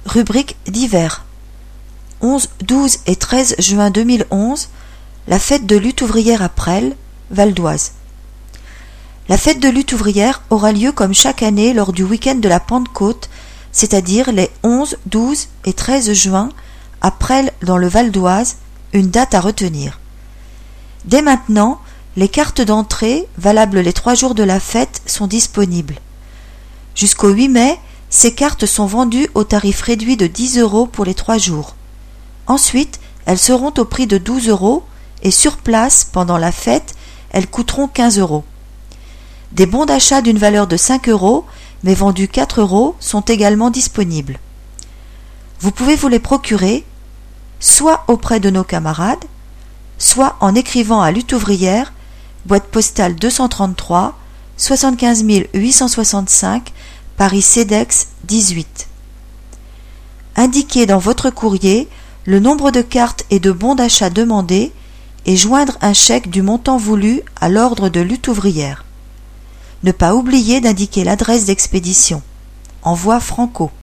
Rubrique divers. 11, 12 et 13 juin 2011, la fête de lutte ouvrière à Presles, Val d'Oise. La fête de lutte ouvrière aura lieu comme chaque année lors du week-end de la Pentecôte, c'est-à-dire les 11, 12 et 13 juin, à Presles dans le Val d'Oise, une date à retenir. Dès maintenant, les cartes d'entrée, valables les 3 jours de la fête, sont disponibles. Jusqu'au 8 mai, ces cartes sont vendues au tarif réduit de 10 € pour les 3 jours. Ensuite, elles seront au prix de 12 € et sur place, pendant la fête, elles coûteront 15 €. Des bons d'achat d'une valeur de 5 € mais vendus 4 € sont également disponibles. Vous pouvez vous les procurer soit auprès de nos camarades, soit en écrivant à Lutte ouvrière, boîte postale 233, 75 865, Paris CEDEX 18. Indiquez dans votre courrier le nombre de cartes et de bons d'achat demandés et joindre un chèque du montant voulu à l'ordre de Lutte ouvrière. Ne pas oublier d'indiquer l'adresse d'expédition. Envoi Franco.